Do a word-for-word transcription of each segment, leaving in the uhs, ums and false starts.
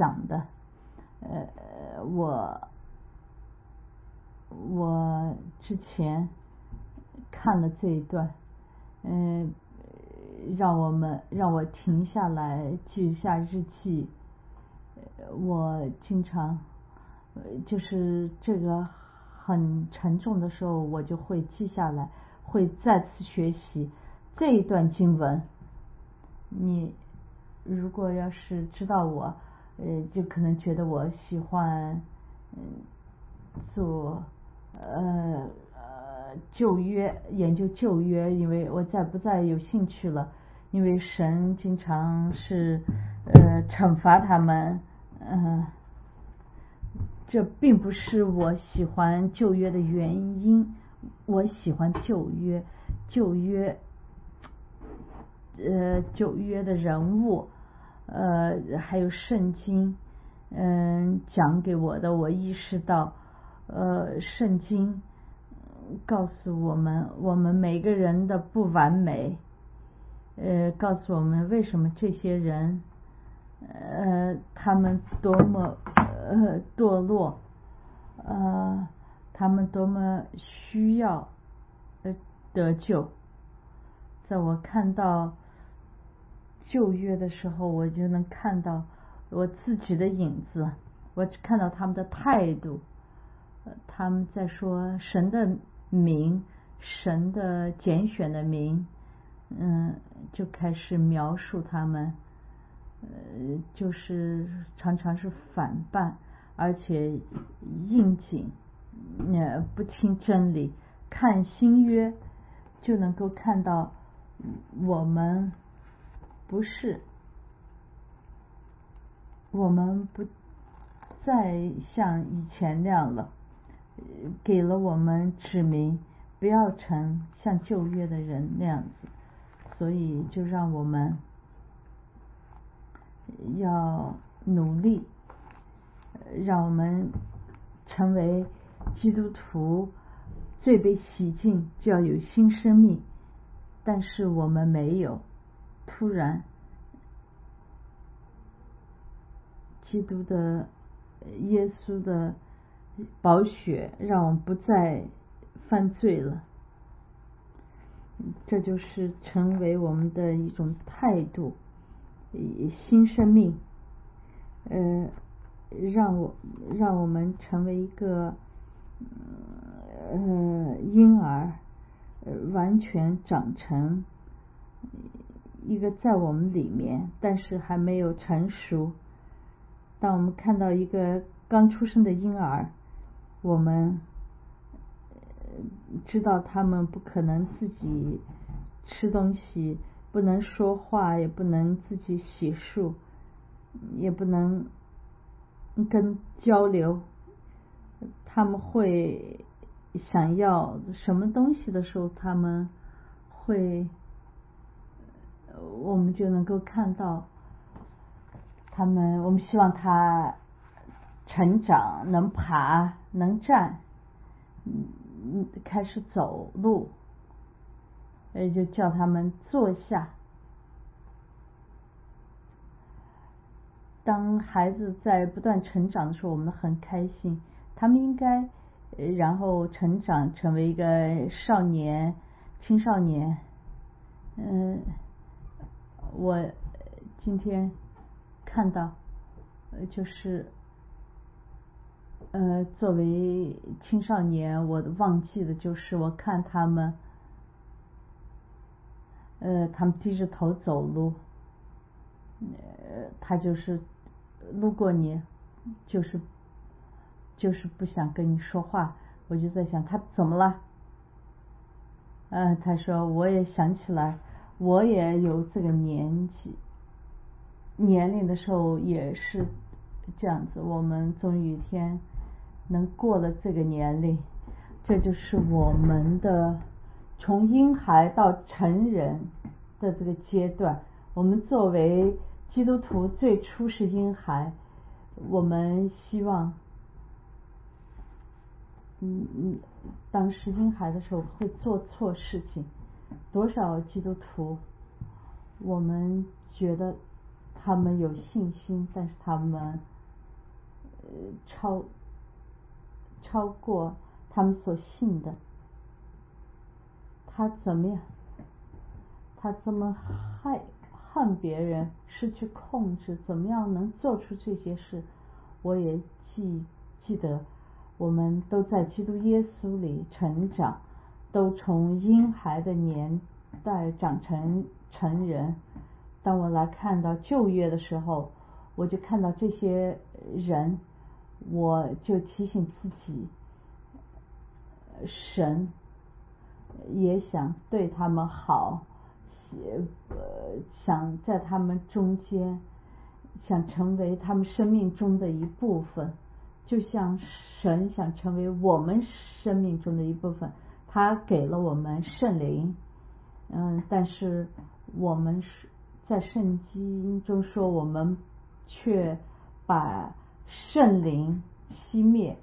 想的。呃，我我之前看了这一段，嗯、呃，让我们让我停下来记一下日记。我经常就是这个很沉重的时候，我就会记下来，会再次学习这一段经文。你如果要是知道我，呃，就可能觉得我喜欢，嗯，做呃呃旧约，研究旧约，因为我再不再有兴趣了，因为神经常是呃惩罚他们，嗯、呃，这并不是我喜欢旧约的原因。我喜欢旧约，旧约。呃，旧约的人物，呃，还有圣经，嗯、呃，讲给我的，我意识到，呃，圣经告诉我们，我们每个人的不完美，呃，告诉我们为什么这些人，呃，他们多么呃堕落，呃，他们多么需要呃得救。在我看到旧约的时候，我就能看到我自己的影子，我看到他们的态度，他们在说神的名，神的拣选的名，嗯，就开始描述他们，呃，就是常常是反叛，而且应景，呃，不听真理。看新约就能够看到我们不是，我们不再像以前那样了，给了我们指明不要成像旧约的人那样子，所以就让我们要努力，让我们成为基督徒。罪被洗净就要有新生命，但是我们没有。突然基督的耶稣的宝血让我们不再犯罪了，这就是成为我们的一种态度，新生命，呃，让我让我们成为一个呃婴儿，呃完全长成一个在我们里面，但是还没有成熟。当我们看到一个刚出生的婴儿，我们知道他们不可能自己吃东西，不能说话，也不能自己洗漱，也不能跟交流。他们会想要什么东西的时候，他们会，我们就能够看到他们，我们希望他成长，能爬，能站，嗯，开始走路，也就叫他们坐下。当孩子在不断成长的时候，我们很开心。他们应该然后成长成为一个少年、青少年。嗯，我今天看到，就是呃，作为青少年，我忘记的就是我看他们，呃，他们低着头走路，呃，他就是路过你，就是就是不想跟你说话。我就在想他怎么了？呃，他说我也想起来，我也有这个年纪年龄的时候也是这样子。我们终有一天能过了这个年龄，这就是我们的从婴孩到成人的这个阶段。我们作为基督徒最初是婴孩，我们希望嗯嗯，当时婴孩的时候会做错事情，多少基督徒我们觉得他们有信心，但是他们呃超超过他们所信的。他怎么样？他怎么害恨别人，失去控制，怎么样能做出这些事？我也记记得，我们都在基督耶稣里成长，都从婴孩的年代长成成人。当我来看到旧约的时候，我就看到这些人，我就提醒自己，神也想对他们好，呃，想在他们中间，想成为他们生命中的一部分，就像神想成为我们生命中的一部分。他给了我们圣灵，嗯，但是我们是在圣经中说，我们却把圣灵熄灭。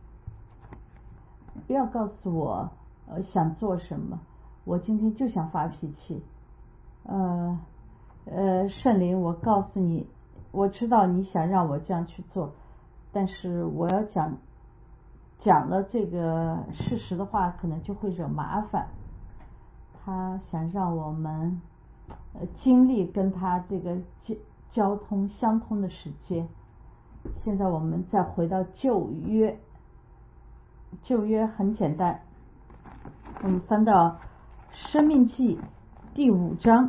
不要告诉我呃想做什么，我今天就想发脾气。呃呃，圣灵，我告诉你，我知道你想让我这样去做，但是我要讲讲了这个事实的话，可能就会惹麻烦。他想让我们呃经历跟他这个交交通相通的时间。现在我们再回到旧约，旧约很简单，我们翻到申命记第五章，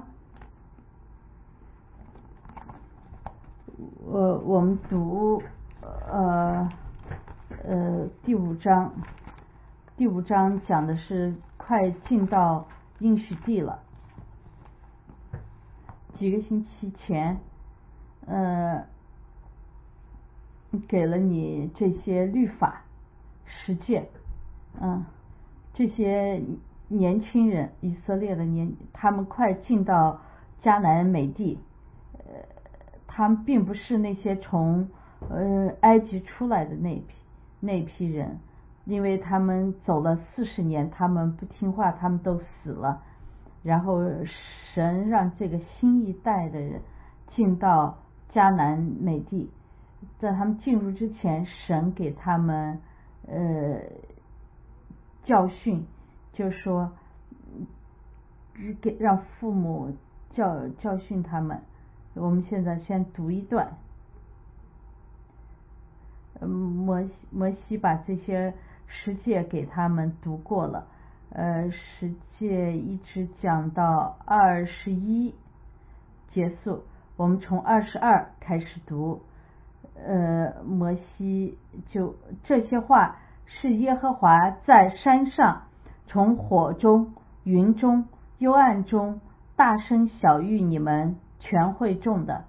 呃，我们读呃呃第五章，第五章讲的是快进到应许地了。几个星期前，呃，给了你这些律法实践，嗯，这些年轻人，以色列的年，他们快进到迦南美地，呃，他们并不是那些从呃埃及出来的那批那批人，因为他们走了四十年，他们不听话，他们都死了。然后神让这个新一代的人进到迦南美地，在他们进入之前，神给他们呃教训，就说给让父母教教训他们。我们现在先读一段，摩摩西把这些十诫给他们读过了，呃，十诫一直讲到二十一结束，我们从二十二开始读。呃，摩西就这些话是耶和华在山上从火中、云中、幽暗中大声晓谕你们全会众的。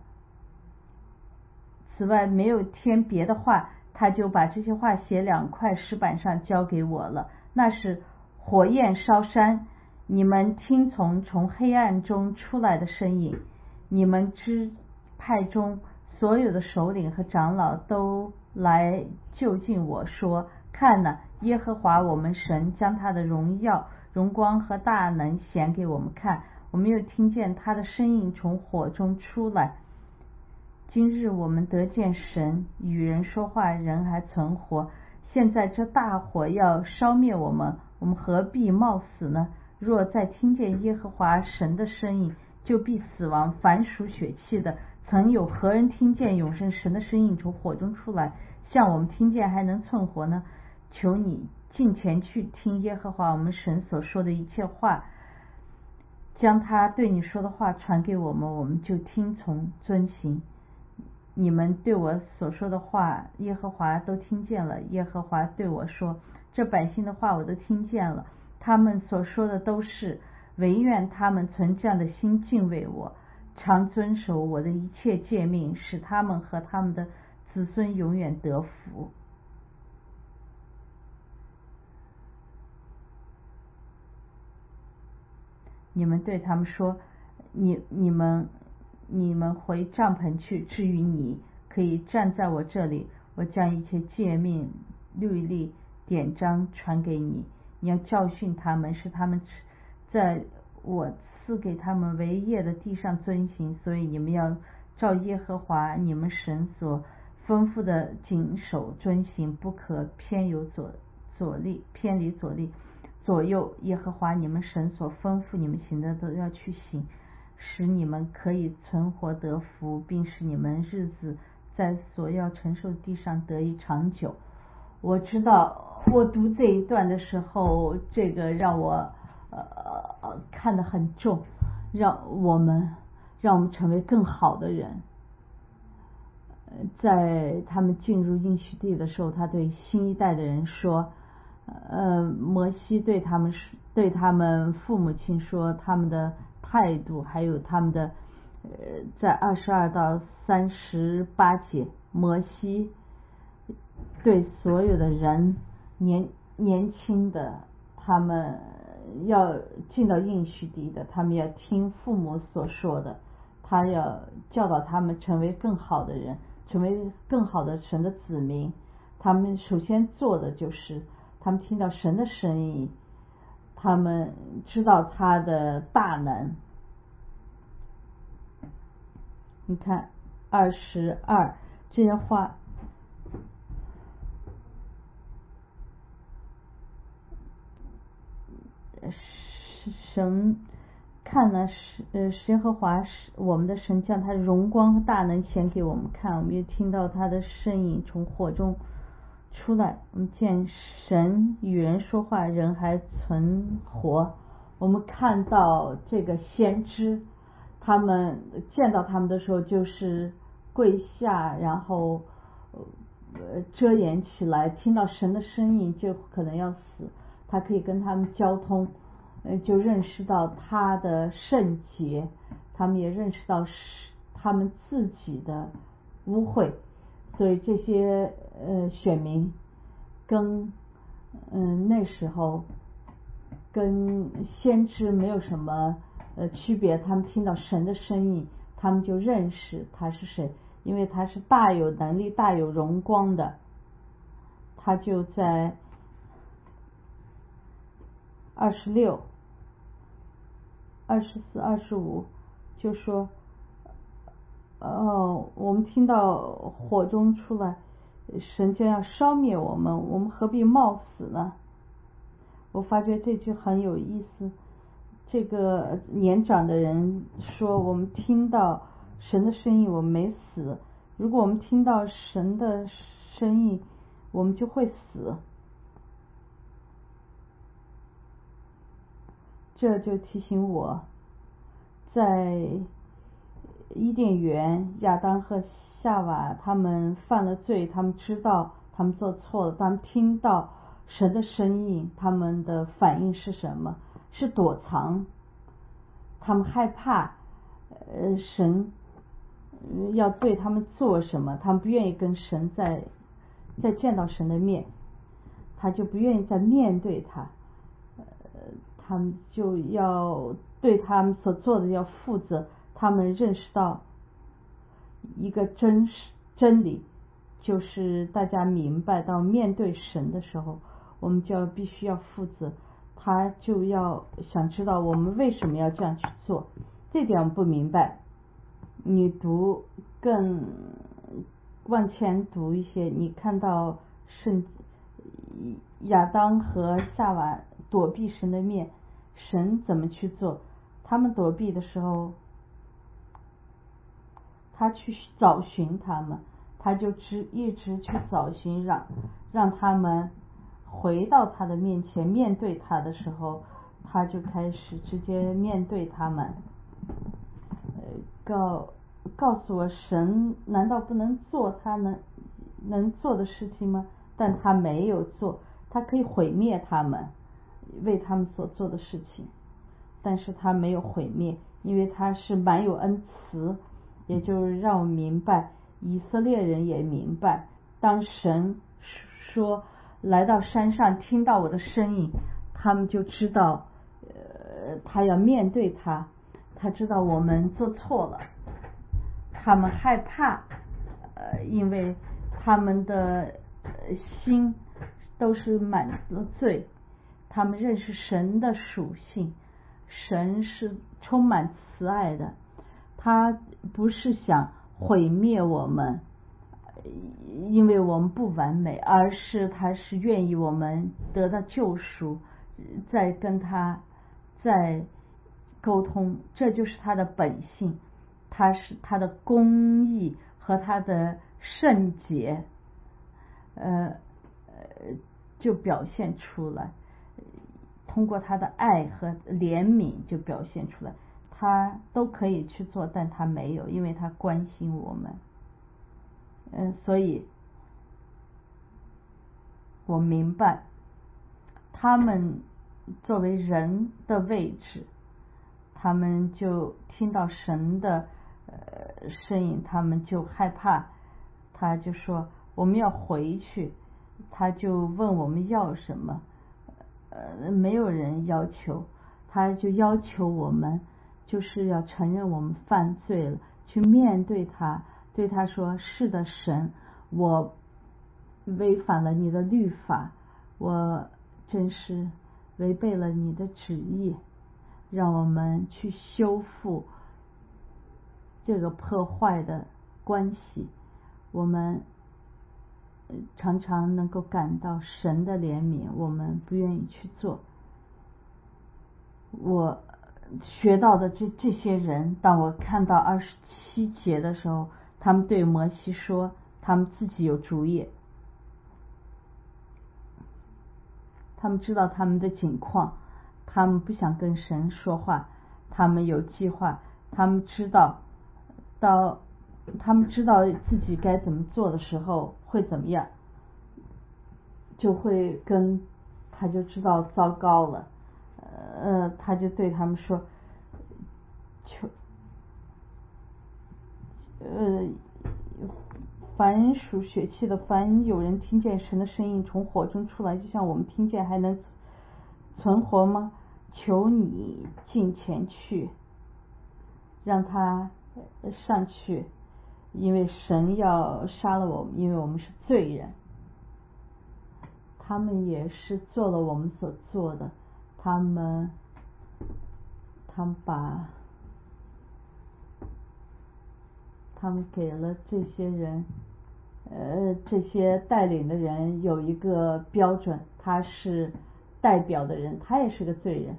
此外没有添别的话，他就把这些话写两块石板上交给我了。那是火焰烧山，你们听从从黑暗中出来的声音。你们支派中所有的首领和长老都来就近我说，看哪，耶和华我们神将他的荣耀、荣光和大能显给我们看，我们又听见他的声音从火中出来。今日我们得见神，与人说话，人还存活。现在这大火要烧灭我们，我们何必冒死呢？若再听见耶和华神的声音，就必死亡。凡属血气的，曾有何人听见永生神的声音从火中出来，像我们听见还能存活呢？求你近前去听耶和华我们神所说的一切话，将他对你说的话传给我们，我们就听从遵行。你们对我所说的话，耶和华都听见了。耶和华对我说，这百姓的话我都听见了，他们所说的都是，唯愿他们存这样的心敬畏我，常遵守我的一切诫命，使他们和他们的子孙永远得福。你们对他们说，你你们你们回帐篷去，至于你可以站在我这里，我将一切诫命、律例、典章传给你，你要教训他们，使他们在我赐给他们为业的地上遵行，所以你们要照耶和华你们神所吩咐的谨守遵行，不可偏有左左力偏离左力左右。耶和华你们神所吩咐你们行的都要去行，使你们可以存活得福，并使你们日子在所要承受地上得以长久。我知道我读这一段的时候，这个让我呃看得很重，让我们让我们成为更好的人。在他们进入应许地的时候，他对新一代的人说，呃，摩西对他们对他们父母亲说他们的态度，还有他们的呃，在二十二到三十八节，摩西对所有的人年年轻的，他们要进到应许地的，他们要听父母所说的，他要教导他们成为更好的人，成为更好的神的子民。他们首先做的就是他们听到神的声音，他们知道他的大能。你看二十二这些话，神看了呃耶和华我们的神将他的荣光和大能显给我们看，我们也听到他的声音从火中出来，我们见神与人说话，人还存活。我们看到这个先知，他们见到他们的时候就是跪下，然后呃遮掩起来，听到神的声音就可能要死，他可以跟他们交通，呃就认识到他的圣洁，他们也认识到他们自己的污秽。所以这些呃选民跟嗯、呃、那时候跟先知没有什么呃区别，他们听到神的声音，他们就认识他是谁，因为他是大有能力大有荣光的。他就在二十六二十四二十五就说哦，我们听到火中出来，神将要烧灭我们，我们何必冒死呢？我发觉这句很有意思。这个年长的人说，我们听到神的声音我们没死，如果我们听到神的声音我们就会死。这就提醒我，在伊甸园亚当和夏娃他们犯了罪，他们知道他们做错了，他们听到神的声音，他们的反应是什么？是躲藏，他们害怕呃神要对他们做什么，他们不愿意跟神再再见到神的面，他就不愿意再面对他，呃他们就要对他们所做的要负责。他们认识到一个真实真理，就是大家明白到面对神的时候，我们就要必须要负责。他就要想知道我们为什么要这样去做，这点我不明白。你读更往前读一些，你看到圣亚当和夏娃躲避神的面，神怎么去做？他们躲避的时候，他去找寻他们，他就只一直去找寻，让让他们回到他的面前，面对他的时候，他就开始直接面对他们，呃告告诉我，神难道不能做他能能做的事情吗？但他没有做，他可以毁灭他们为他们所做的事情，但是他没有毁灭，因为他是满有恩慈。也就让我明白，以色列人也明白，当神说来到山上听到我的声音，他们就知道呃，他要面对他，他知道我们做错了，他们害怕，呃，因为他们的心都是满了罪，他们认识神的属性，神是充满慈爱的，他不是想毁灭我们，因为我们不完美，而是他是愿意我们得到救赎，再跟他再沟通，这就是他的本性，他是他的公义和他的圣洁，呃就表现出来，通过他的爱和怜悯就表现出来，他都可以去做，但他没有，因为他关心我们。嗯，所以我明白他们作为人的位置，他们就听到神的呃声音，他们就害怕，他就说我们要回去，他就问我们要什么，呃没有人要求，他就要求我们就是要承认我们犯罪了，去面对他，对他说是的神，我违反了你的律法，我真是违背了你的旨意，让我们去修复这个破坏的关系。我们常常能够感到神的怜悯，我们不愿意去做。我学到的这这些人，当我看到二十七节的时候，他们对摩西说他们自己有主意，他们知道他们的境况，他们不想跟神说话，他们有计划，他们知道到他们知道自己该怎么做的时候会怎么样，就会跟他就知道糟糕了，呃，他就对他们说，求，呃，凡属血气的，凡有人听见神的声音从火中出来，就像我们听见，还能存活吗？求你进前去，让他上去，因为神要杀了我们，因为我们是罪人。他们也是做了我们所做的，他们他们把他们给了这些人呃这些带领的人有一个标准，他是代表的人，他也是个罪人，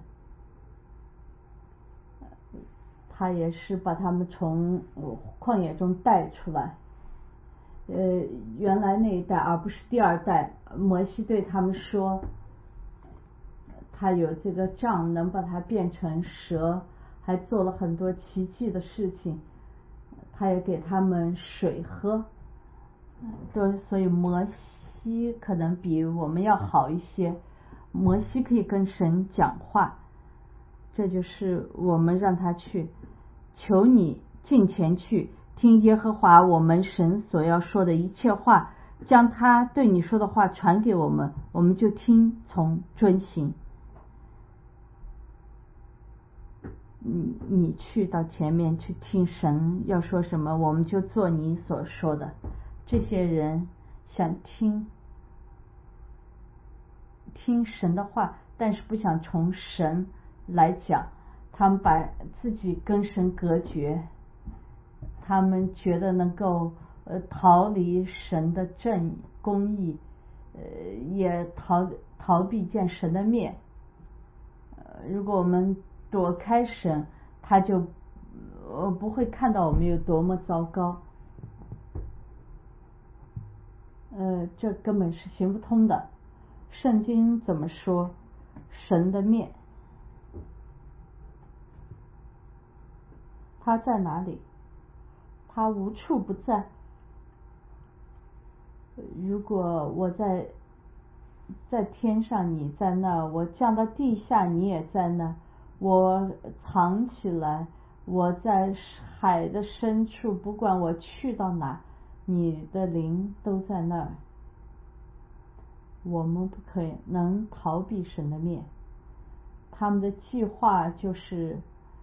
他也是把他们从旷野中带出来，呃原来那一代而不是第二代。摩西对他们说他有这个杖能把它变成蛇，还做了很多奇迹的事情，他也给他们水喝，所以摩西可能比我们要好一些，摩西可以跟神讲话，这就是我们让他去，求你进前去听耶和华我们神所要说的一切话，将他对你说的话传给我们，我们就听从遵行。你你去到前面去听神要说什么，我们就做你所说的。这些人想听听神的话，但是不想从神来讲，他们把自己跟神隔绝，他们觉得能够呃逃离神的正公义，呃也逃逃避见神的面。呃如果我们躲开神，他就呃不会看到我们有多么糟糕，呃这根本是行不通的。圣经怎么说？神的面他在哪里？他无处不在。如果我在在天上你在那，我降到地下你也在那，我藏起来，我在海的深处，不管我去到哪，你的灵都在那儿。我们不可以能逃避神的面，他们的计划就是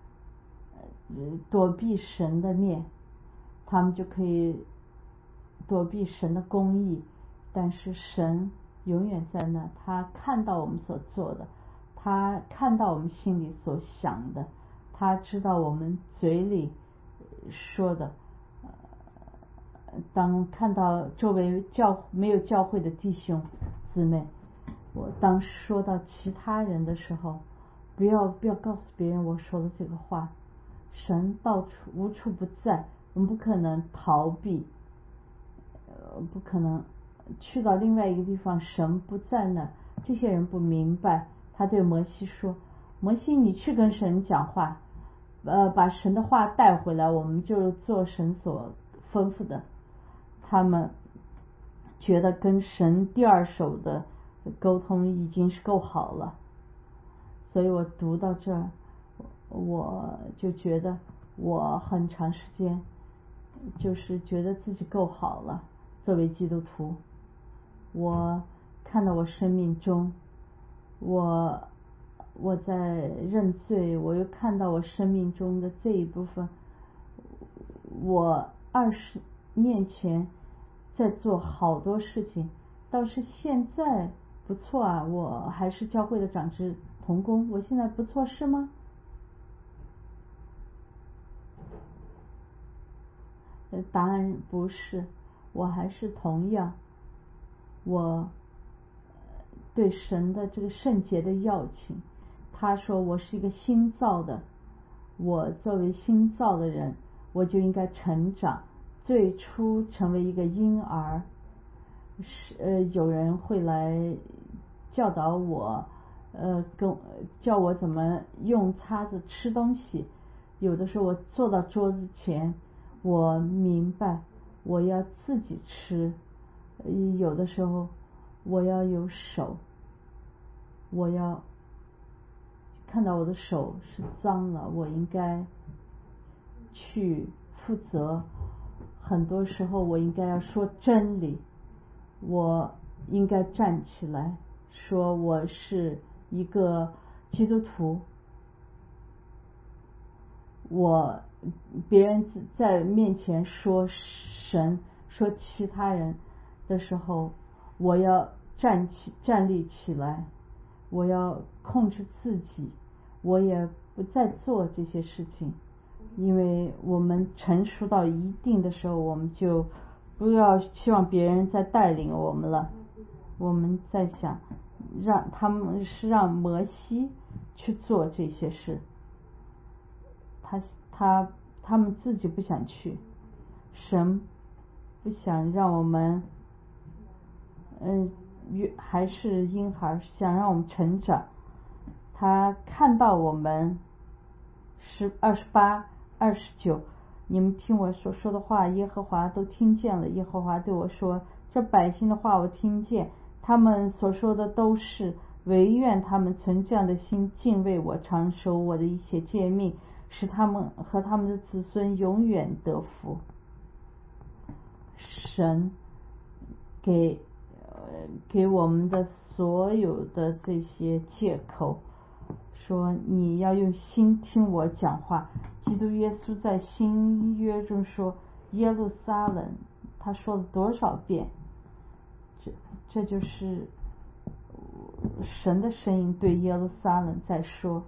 躲避神的面，他们就可以躲避神的公义，但是神永远在那，他看到我们所做的，他看到我们心里所想的，他知道我们嘴里说的， 当看到周围教没有教会的弟兄姊妹，我当说到其他人的时候，不要不要告诉别人我说的这个话。神到处无处不在，我们不可能逃避，呃，不可能去到另外一个地方，神不在那。这些人不明白，他对摩西说：“摩西，你去跟神讲话，呃，把神的话带回来，我们就做神所吩咐的。”他们觉得跟神第二手的沟通已经是够好了，所以我读到这儿，我就觉得我很长时间就是觉得自己够好了。作为基督徒，我看到我生命中，我我在认罪，我又看到我生命中的这一部分，我二十年前在做好多事情，倒是现在不错啊，我还是教会的长子同工，我现在不错是吗？答案不是，我还是同样，我对神的这个圣洁的要请，他说我是一个新造的，我作为新造的人，我就应该成长，最初成为一个婴儿，是呃有人会来教导我，呃跟叫我怎么用叉子吃东西，有的时候我坐到桌子前，我明白我要自己吃，有的时候我要有手，我要看到我的手是脏了，我应该去负责，很多时候我应该要说真理，我应该站起来说我是一个基督徒，我别人在面前说神说其他人的时候，我要站起站立起来，我要控制自己，我也不再做这些事情，因为我们成熟到一定的时候，我们就不要希望别人再带领我们了，我们在想让他们是让摩西去做这些事，他他他们自己不想去，神不想让我们嗯还是婴孩，想让我们成长，他看到我们十二十八二十九，你们听我所说的话，耶和华都听见了。耶和华对我说，这百姓的话我听见，他们所说的都是，唯愿他们存这样的心，敬畏我，常守我的一切诫命，使他们和他们的子孙永远得福。神给呃给我们的所有的这些借口，说你要用心听我讲话。基督耶稣在新约中说耶路撒冷，他说了多少遍，这这就是神的声音对耶路撒冷在说，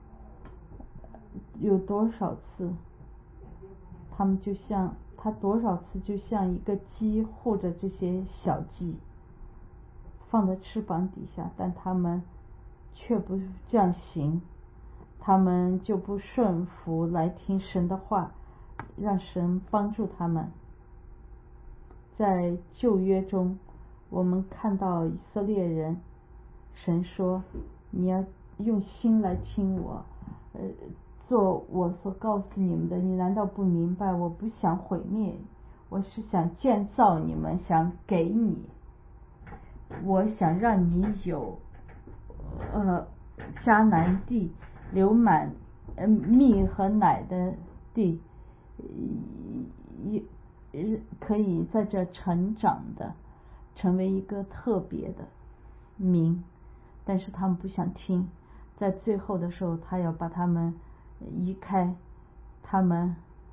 有多少次他们就像他多少次就像一个鸡护着这些小鸡放在翅膀底下，但他们却不这样行，他们就不顺服来听神的话，让神帮助他们。在旧约中我们看到以色列人，神说你要用心来听我，呃做我所告诉你们的，你难道不明白？我不想毁灭，我是想建造你们，想给你，我想让你有呃迦南地流满呃蜜和奶的地，也可以在这成长的，成为一个特别的民，但是他们不想听，在最后的时候他要把他们移开，他们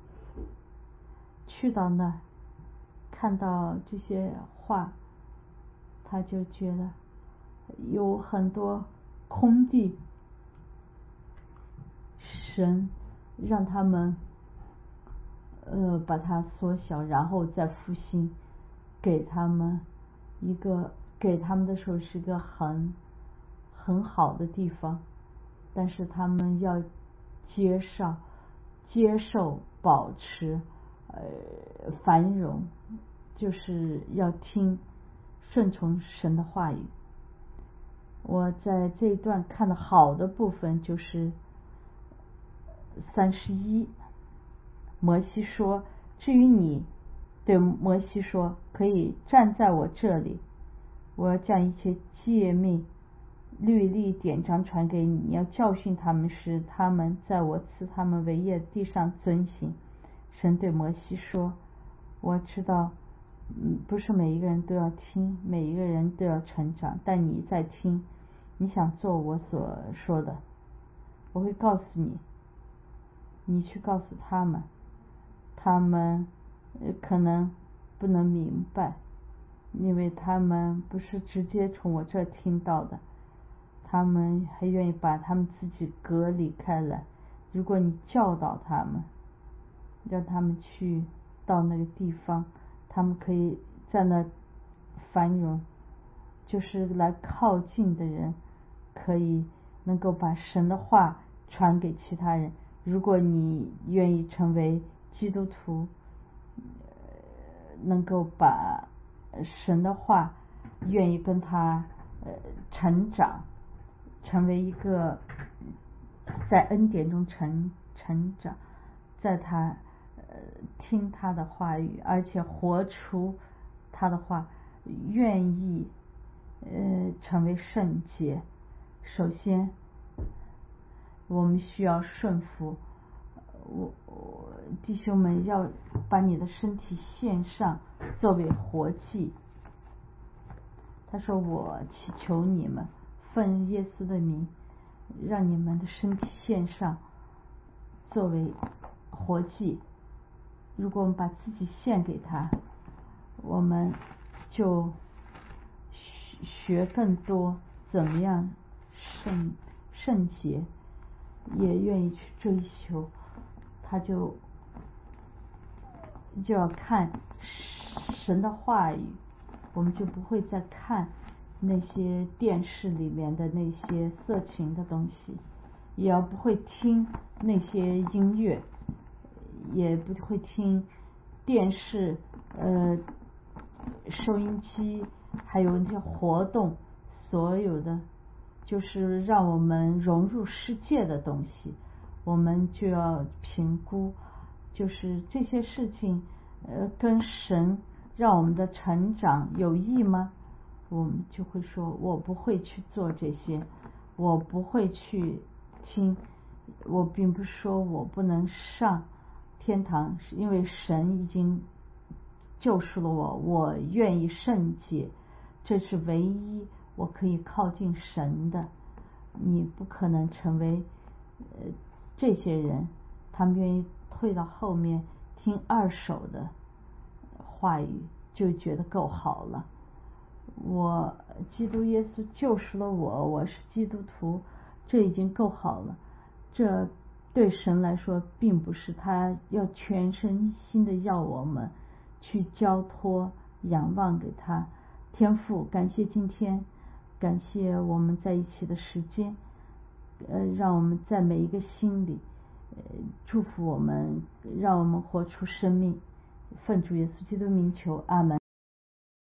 去到那儿看到这些话，他就觉得有很多空地，神让他们呃把它缩小，然后再复兴，给他们一个给他们的时候是个很很好的地方，但是他们要接受接受保持呃繁荣，就是要听顺从神的话语。我在这一段看的好的部分就是三十一，摩西说，至于你，对摩西说，可以站在我这里，我要将一切诫命律例典章传给你，你要教训他们，使他们在我赐他们为业地上遵行。神对摩西说，我知道嗯，不是每一个人都要听，每一个人都要成长，但你在听，你想做我所说的，我会告诉你，你去告诉他们，他们可能不能明白，因为他们不是直接从我这听到的，他们还愿意把他们自己隔离开来。如果你教导他们，让他们去到那个地方，他们可以在那繁荣，就是来靠近的人可以能够把神的话传给其他人。如果你愿意成为基督徒，能够把神的话愿意跟他呃成长，成为一个在恩典中成成长，在他呃听他的话语，而且活出他的话，愿意呃成为圣洁。首先我们需要顺服，我我弟兄们要把你的身体献上作为活祭。他说，我祈求你们奉耶稣的名，让你们的身体献上作为活祭。如果我们把自己献给他，我们就学更多怎么样圣圣洁，也愿意去追求，他就就要看神的话语，我们就不会再看那些电视里面的那些色情的东西，也要不会听那些音乐，也不会听电视呃收音机，还有那些活动，所有的就是让我们融入世界的东西，我们就要评估，就是这些事情呃跟神让我们的成长有益吗？我们就会说，我不会去做这些，我不会去听。我并不是说我不能上天堂，是因为神已经救赎了我，我愿意圣洁，这是唯一我可以靠近神的。你不可能成为呃这些人，他们愿意退到后面听二手的话语就觉得够好了。我基督耶稣救赎了我，我是基督徒，这已经够好了。这对神来说并不是，他要全身心的要我们去交托仰望给他。天父，感谢今天，感谢我们在一起的时间，呃，让我们在每一个心里呃祝福我们，让我们活出生命。奉主耶稣基督名求，阿们。